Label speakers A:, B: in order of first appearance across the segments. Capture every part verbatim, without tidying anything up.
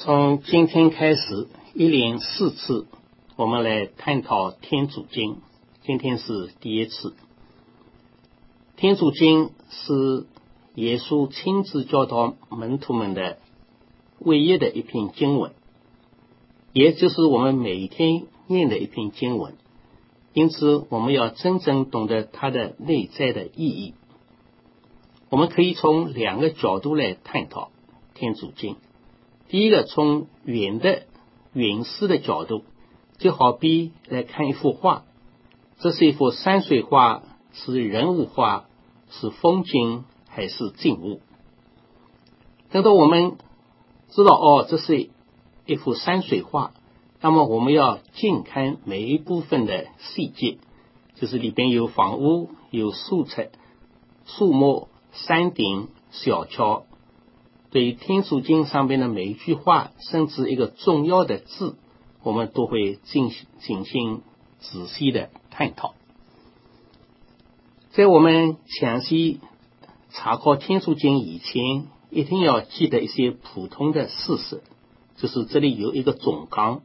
A: 从今天开始，一连四次，我们来探讨天主经。今天是第一次。天主经是耶稣亲自教导门徒们的唯一的一篇经文，也就是我们每天念的一篇经文。因此，我们要真正懂得它的内在的意义。我们可以从两个角度来探讨天主经。第一个，从远的远视的角度，就好比来看一幅画，这是一幅山水画，是人物画，是风景还是静物。等到我们知道哦，这是一幅山水画，那么我们要近看每一部分的细节，就是里边有房屋，有树材、树木、山顶、小桥。对于天主经上边的每一句话，甚至一个重要的字，我们都会进行进行仔细的探讨。在我们详细查考天主经以前，一定要记得一些普通的事实，就是这里有一个总纲。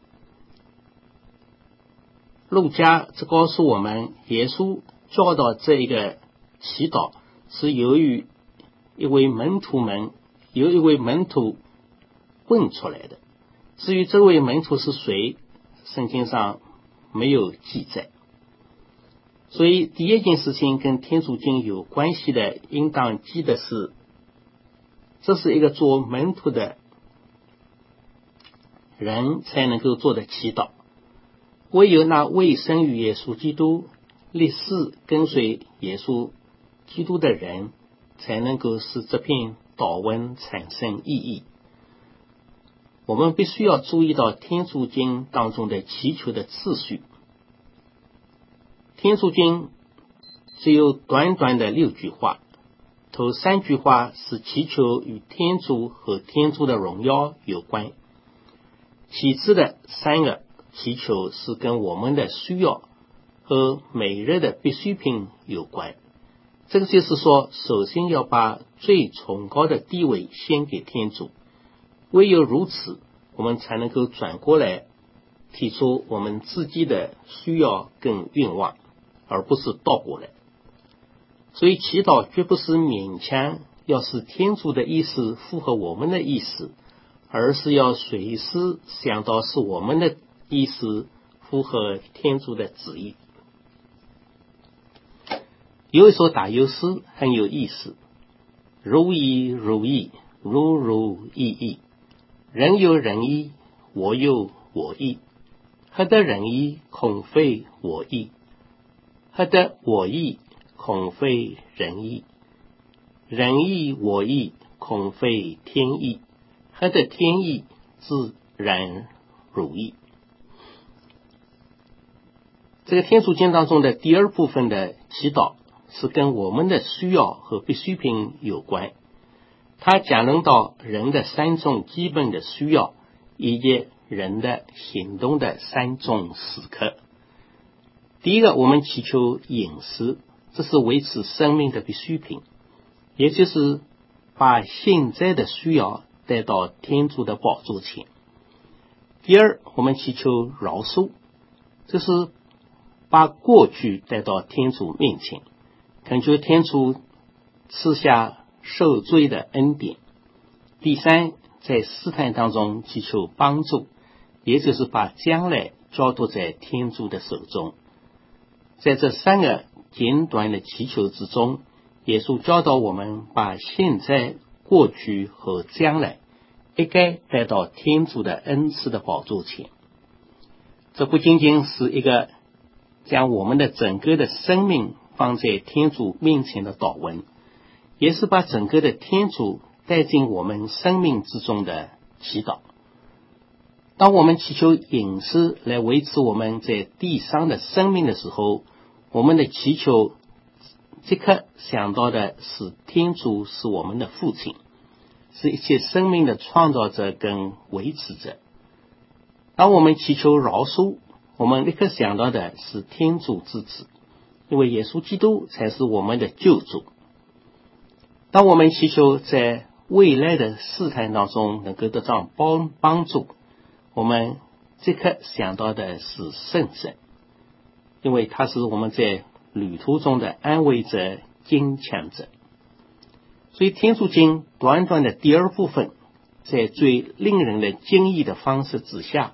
A: 路加只告诉我们，耶稣教导这一个祈祷是由于一位门徒们有一位门徒问出来的。至于这位门徒是谁，圣经上没有记载。所以第一件事情跟天主经有关系的，应当记得是，这是一个做门徒的人才能够做的祈祷。唯有那未生于耶稣基督、立誓跟随耶稣基督的人，才能够使这篇祷文产生意义。我们必须要注意到天主经当中的祈求的次序。天主经只有短短的六句话，头三句话是祈求与天主和天主的荣耀有关，其次的三个祈求是跟我们的需要和每日的必需品有关。这个就是说，首先要把最崇高的地位献给天主，唯有如此，我们才能够转过来提出我们自己的需要跟愿望，而不是倒过来。所以祈祷绝不是勉强要使天主的意思符合我们的意思，而是要随时想到是我们的意思符合天主的旨意。有一首打油诗很有意思，如意如意，如如意意，人有人意，我有我意，何得人意，恐非我意，何得我意，恐非人意，人意我意，恐非天意，何得天意，自然如意。这个天主经当中的第二部分的祈祷是跟我们的需要和必需品有关，它讲论到人的三种基本的需要，以及人的行动的三种时刻。第一个，我们祈求饮食，这是维持生命的必需品，也就是把现在的需要带到天主的宝座前。第二，我们祈求饶恕，这是把过去带到天主面前，恳求天主赐下受罪的恩典。第三，在试探当中祈求帮助，也就是把将来交托在天主的手中。在这三个简短的祈求之中，耶稣教导我们把现在、过去和将来一概带到天主的恩赐的宝座前。这不仅仅是一个将我们的整个的生命放在天主面前的祷文，也是把整个的天主带进我们生命之中的祈祷。当我们祈求饮食来维持我们在地上的生命的时候，我们的祈求即刻想到的是天主是我们的父亲，是一切生命的创造者跟维持者。当我们祈求饶恕，我们立刻想到的是天主之子，因为耶稣基督才是我们的救主。当我们祈求在未来的试探当中能够得到帮帮助，我们即刻想到的是圣神，因为他是我们在旅途中的安慰者、坚强者。所以天主经短短的第二部分，在最令人的惊异的方式之下，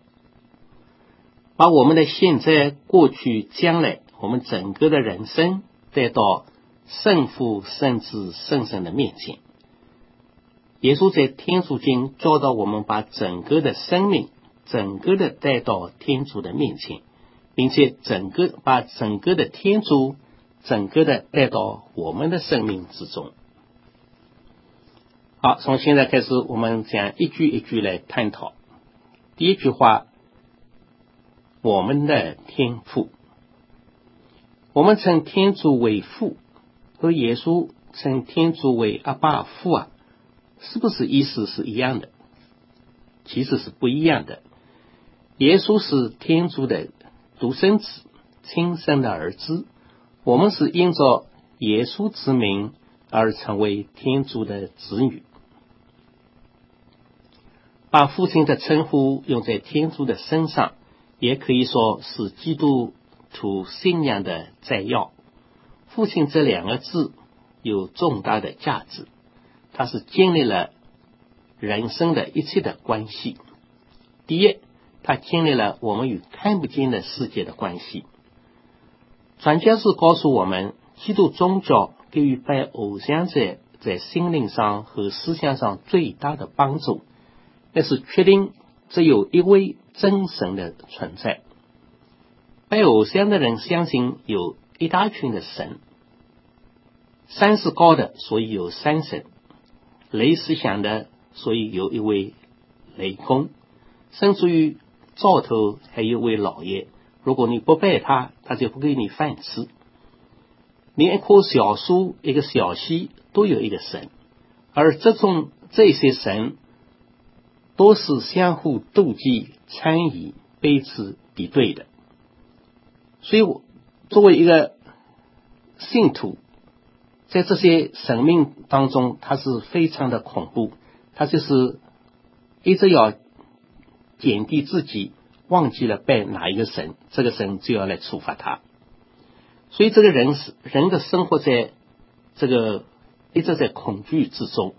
A: 把我们的现在、过去、将来，我们整个的人生带到圣父、圣子、圣神的面前。耶稣在天主经教导我们把整个的生命整个的带到天主的面前，并且整个把整个的天主整个的带到我们的生命之中。好，从现在开始我们讲一句一句来探讨。第一句话，我们的天父。我们称天主为父，和耶稣称天主为阿爸父啊，是不是意思是一样的？其实是不一样的。耶稣是天主的独生子，亲生的儿子，我们是因着耶稣之名而成为天主的子女。把父亲的称呼用在天主的身上，也可以说是基督徒信仰的摘要。父亲这两个字有重大的价值，它是建立了人生的一切的关系。第一，它建立了我们与看不见的世界的关系。传教士告诉我们，基督宗教给予拜偶像者在心灵上和思想上最大的帮助，那是确定只有一位真神的存在。拜偶像的人相信有一大群的神，山是高的，所以有山神；雷是响的，所以有一位雷公；甚至于灶头还有一位老爷，如果你不拜他，他就不给你饭吃。连一棵小树、一个小溪都有一个神，而这种这些神都是相互妒忌、参与、彼此敌对的。所以我作为一个信徒，在这些神命当中，他是非常的恐怖，他就是一直要减低自己，忘记了拜哪一个神，这个神就要来处罚他。所以这个人是人的生活在这个一直在恐惧之中。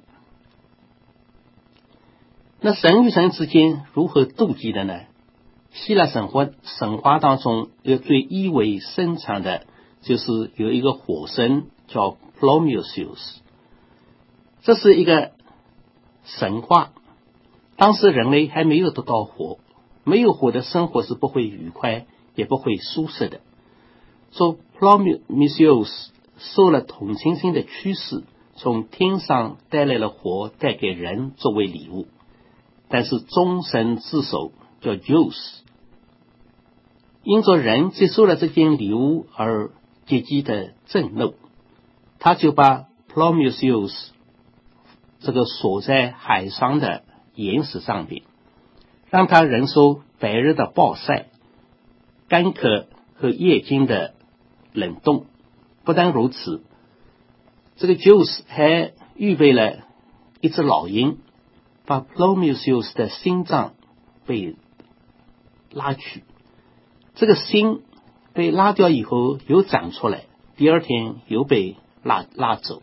A: 那神与神之间如何妒忌的呢？希腊神话神话当中有最意味深长的，就是有一个火神叫 Prometheus， 这是一个神话。当时人类还没有得到火，没有火的生活是不会愉快也不会舒适的。说 Prometheus 受了同情心的驱使，从天上带来了火，带给人作为礼物。但是众神之首叫 Zeus， 因着人接受了这件礼物而结极的震怒，他就把 Prometheus 这个锁在海上的岩石上边，让他忍受白日的暴晒、干渴和夜间的冷冻。不但如此，这个 Zeus 还预备了一只老鹰，把 Prometheus 的心脏被拉去，这个心被拉掉以后又长出来，第二天又被拉拉走。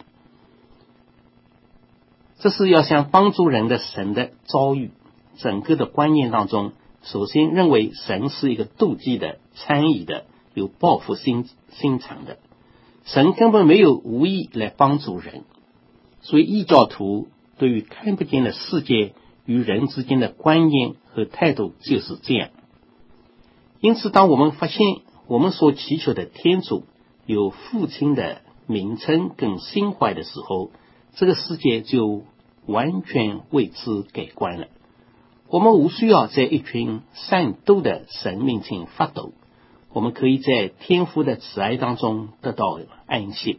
A: 这是要想帮助人的神的遭遇。整个的观念当中，首先认为神是一个妒忌的、参与的、有报复心心肠的，神根本没有无意来帮助人。所以异教徒对于看不见的世界与人之间的观念和态度就是这样。因此当我们发现我们所祈求的天主有父亲的名称跟心怀的时候，这个世界就完全为之改观了。我们无需要在一群善斗的神面前发抖，我们可以在天父的慈爱当中得到安息。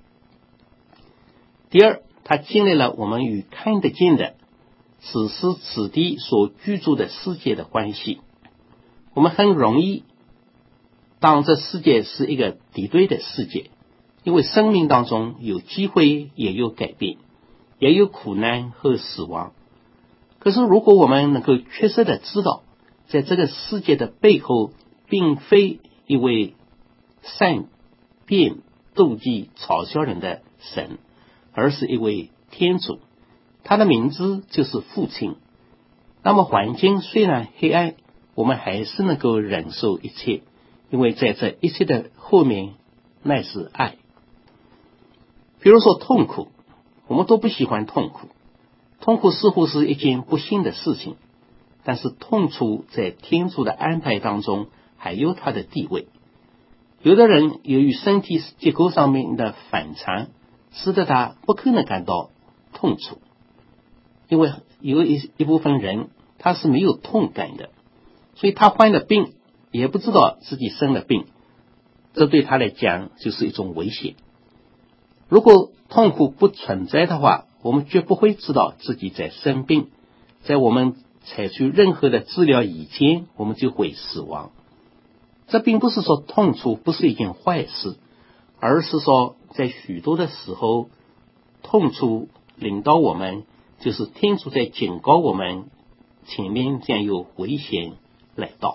A: 第二，它建立了我们与看得见的此时此地所居住的世界的关系。我们很容易当这世界是一个敌对的世界，因为生命当中有机会也有改变。 也有苦难和死亡。可是如果我们能够确实的知道，在这个世界的背后并非一位善变妒忌嘲笑人的神，而是一位天主，他的名字就是父亲。那么环境虽然黑暗，我们还是能够忍受一切，因为在这一切的后面乃是爱。比如说痛苦，我们都不喜欢痛苦，痛苦似乎是一件不幸的事情，但是痛楚在天主的安排当中还有它的地位。有的人由于身体结构上面的反常，使得他不可能感到痛楚，因为有一一部分人他是没有痛感的，所以他患了病也不知道自己生了病，这对他来讲就是一种危险。如果痛苦不存在的话，我们绝不会知道自己在生病，在我们采取任何的治疗以前，我们就会死亡。这并不是说痛楚不是一件坏事，而是说在许多的时候，痛楚领导我们，就是天主在警告我们前面将有危险来到。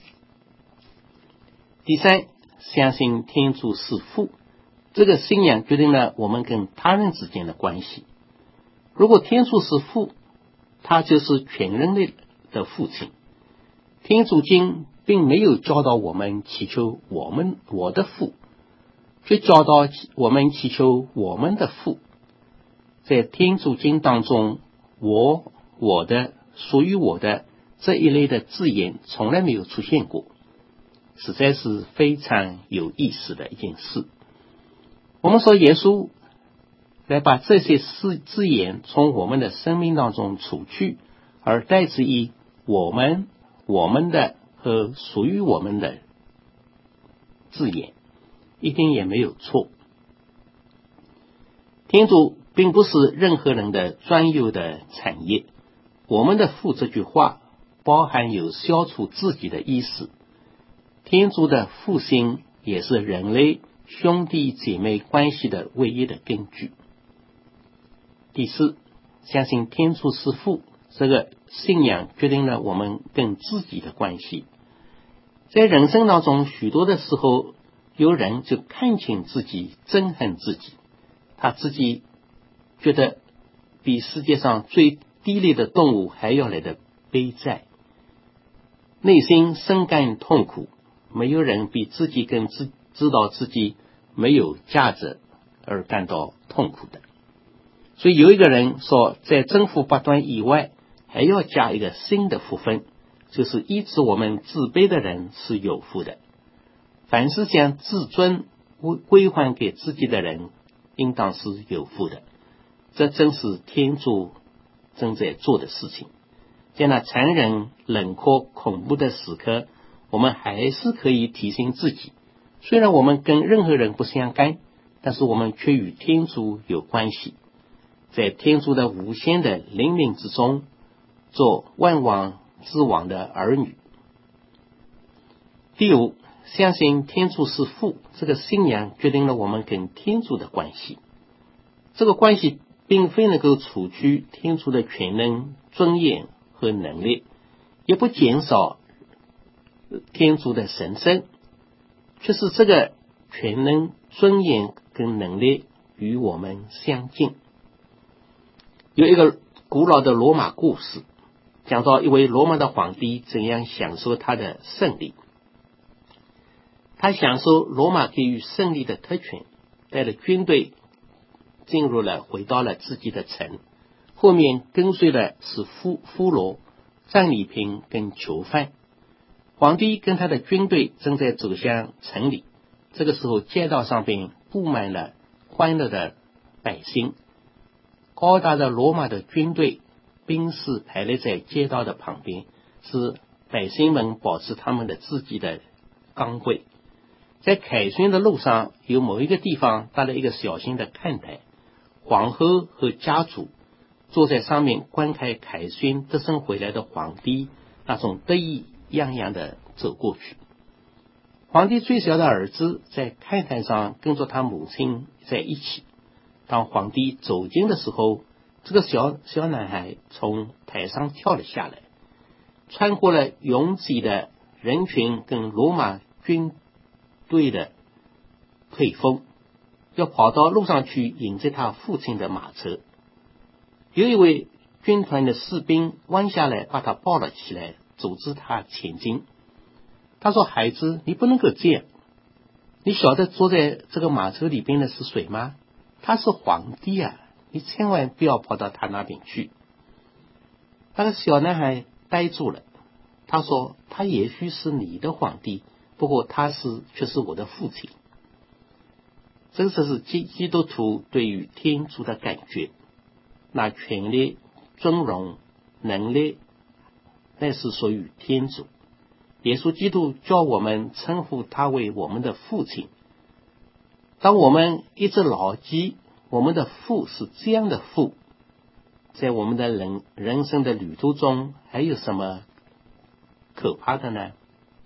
A: 第三，相信天主是父，这个信仰决定了我们跟他人之间的关系。如果天主是父，他就是全人类的父亲。天主经并没有教导我们祈求我们我的父，却教导我们祈求我们的父。在天主经当中，我、我的、属于我的这一类的字眼从来没有出现过，实在是非常有意思的一件事。我们说耶稣来把这些字字眼从我们的生命当中除去，而代之以我们、我们的和属于我们的字眼，一点也没有错。天主并不是任何人的专有的产业，我们的父这句话包含有消除自己的意思。天主的父性也是人类兄弟姐妹关系的唯一的根据。第四，相信天主是父，这个信仰决定了我们跟自己的关系。在人生当中，许多的时候，有人就看清自己，憎恨自己，他自己觉得比世界上最低劣的动物还要来的悲哉，内心深感痛苦。没有人比自己更知知道自己没有价值而感到痛苦的。所以有一个人说，在征服八端以外，还要加一个新的福分，就是医治我们自卑的人是有福的。凡是将自尊归还给自己的人，应当是有福的。这正是天主正在做的事情。在那残忍、冷酷、恐怖的时刻，我们还是可以提醒自己，虽然我们跟任何人不相干，但是我们却与天主有关系，在天主的无限的灵命之中，做万王之王的儿女。第五，相信天主是父，这个信仰决定了我们跟天主的关系。这个关系并非能够除去天主的权能、尊严和能力，也不减少天主的神圣，却是这个权能、尊严跟能力与我们相近。有一个古老的罗马故事，讲到一位罗马的皇帝怎样享受他的胜利。他享受罗马给予胜利的特权，带着军队进入了回到了自己的城，后面跟随的是俘俘虏、战利品跟囚犯。皇帝跟他的军队正在走向城里，这个时候街道上边布满了欢乐的百姓，高大的罗马的军队兵士排列在街道的旁边，使百姓们保持他们的自己的岗位。在凯旋的路上，有某一个地方搭了一个小型的看台，皇后和家主坐在上面观看凯旋得胜回来的皇帝那种得意洋洋的走过去。皇帝最小的儿子在看台上跟着他母亲在一起。当皇帝走近的时候， 这个小小男孩从台上跳了下来，穿过了拥挤的人群跟罗马军队的退锋，要跑到路上去迎接他父亲的马车。有一位军团的士兵弯下来把他抱了起来，阻止他前进。他说：孩子，你不能够这样，你晓得坐在这个马车里边的是谁吗？他是皇帝啊，你千万不要跑到他那边去。那个小男孩呆住了，他说：他也许是你的皇帝，不过他是却是我的父亲。这就是基基督徒对于天主的感觉，那权力、尊荣、能力，那是属于天主。耶稣基督叫我们称呼他为我们的父亲。当我们一直牢记我们的父是这样的父，在我们的人人生的旅途中还有什么可怕的呢？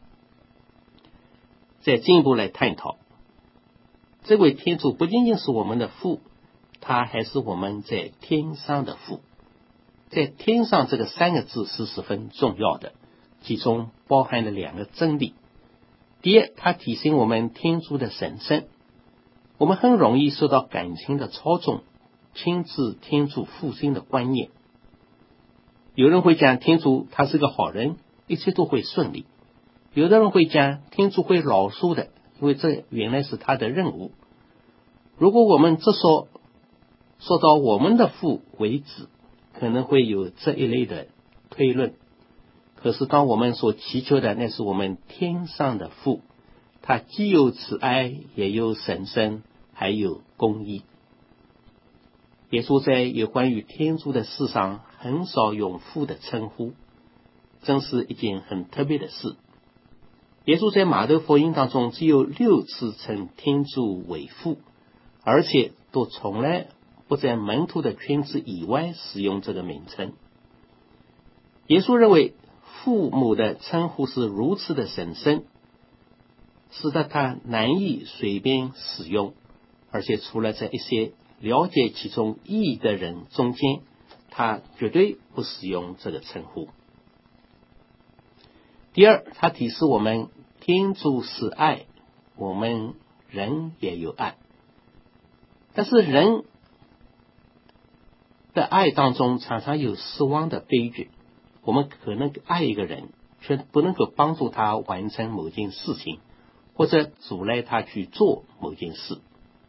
A: 再进一步来探讨，这位天主不仅仅是我们的父，他还是我们在天上的父。在天上这个三个字是十分重要的，其中包含了两个真理。第一，它提醒我们天主的神圣。我们很容易受到感情的操纵，轻视天主复兴的观念。有人会讲天主他是个好人，一切都会顺利。有的人会讲天主会饶恕的，因为这原来是他的任务。如果我们这说说到我们的父为止，可能会有这一类的推论。可是当我们所祈求的，那是我们天上的父，他既有慈爱，也有神圣，还有公义。耶稣在有关于天主的事上很少用父的称呼，真是一件很特别的事。耶稣在马太福音当中只有六次称天主为父，而且都从来不在门徒的圈子以外使用这个名称。耶稣认为父母的称呼是如此的神圣，使得他难以随便使用，而且除了在一些了解其中意义的人中间，他绝对不使用这个称呼。第二，他提示我们天主是爱，我们人也有爱。但是人的爱当中常常有失望的悲剧，我们可能爱一个人，却不能够帮助他完成某件事情，或者阻赖他去做某件事。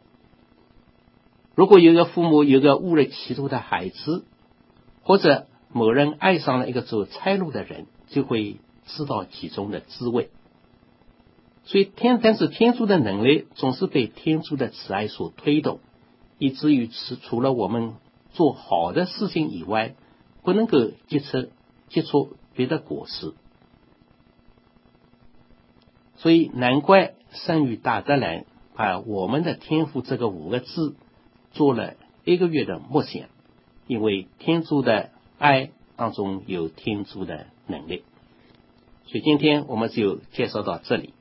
A: 如果有一个父母有一个误入歧途的孩子，或者某人爱上了一个走差路的人，就会知道其中的滋味。所以天但是天主的能力总是被天主的慈爱所推动，以至于除了我们做好的事情以外，不能够结出结出别的果实。所以难怪圣女大德兰把我们的天父这个五个字做了一个月的默想，因为天主的爱当中有天主的能力。所以今天我们就介绍到这里。